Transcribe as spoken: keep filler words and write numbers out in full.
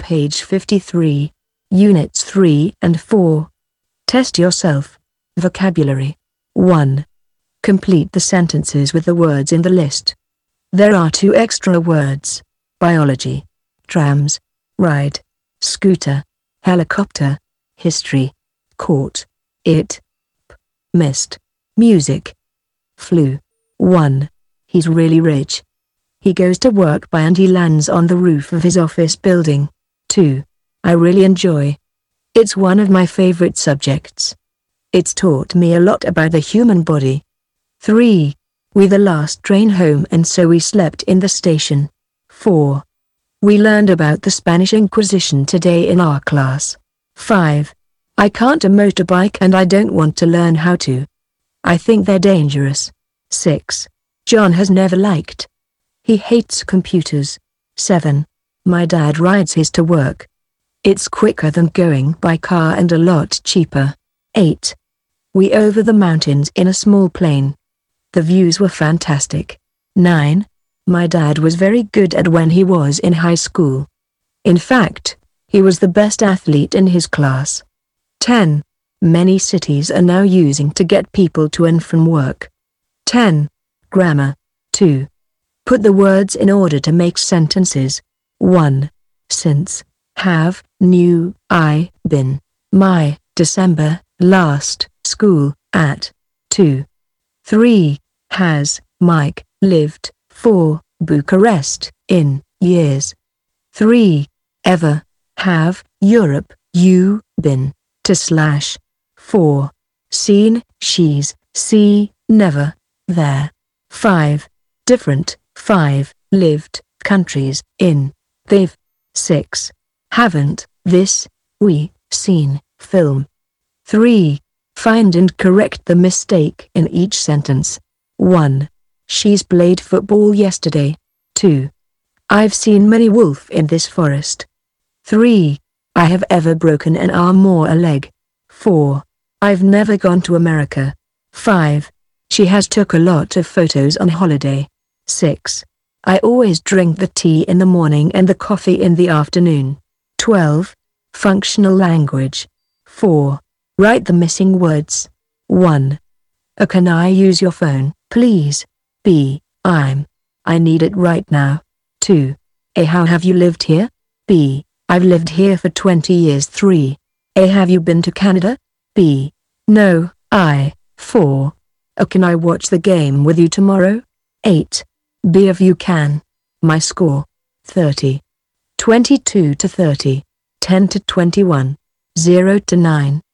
page fifty-three. Units three and four. Test yourself. Vocabulary. one. Complete the sentences with the words in the list. There are two extra words. Biology. Trams. Ride. Scooter. Helicopter. History. Court. It. P. Mist. Music. Flu. one. He's really rich. He goes to work by and he lands on the roof of his office building. two. I really enjoy. It's one of my favorite subjects. It's taught me a lot about the human body. three. We the last train home and so we slept in the station. four. We learned about the Spanish Inquisition today in our class. five. I can't a motorbike and I don't want to learn how to. I think they're dangerous. six. John has never liked. He hates computers. seven. My dad rides his to work. It's quicker than going by car and a lot cheaper. eight. We over the mountains in a small plane. The views were fantastic. nine. My dad was very good at when he was in high school. In fact, he was the best athlete in his class. ten. Many cities are now using to get people to and from work. ten. Grammar. two. Put the words in order to make sentences. one. Since, have, new, I, been, my, December, last, school, at. two. three. Has, Mike, lived, four, Bucharest, in, years. three. Ever, have, Europe, you, been, to slash. four. Seen, she's, see, never, there. five. Different, five. Lived, countries, in, they've. six. Haven't, this, we, seen, film. three. Find and correct the mistake in each sentence. one. She's played football yesterday. two. I've seen many wolf in this forest. three. I have ever broken an arm or a leg. four. I've never gone to America. five. She has took a lot of photos on holiday. six. I always drink the tea in the morning and the coffee in the afternoon. twelve. Functional language. four. Write the missing words. one. A can I use your phone, please? B. I'm. I need it right now. two. A how have you lived here? B. I've lived here for twenty years. three. A have you been to Canada? B. No, I. four. A can I watch the game with you tomorrow? eight. B if you can. My score. thirty. twenty-two to thirty. ten to twenty-one. zero to nine.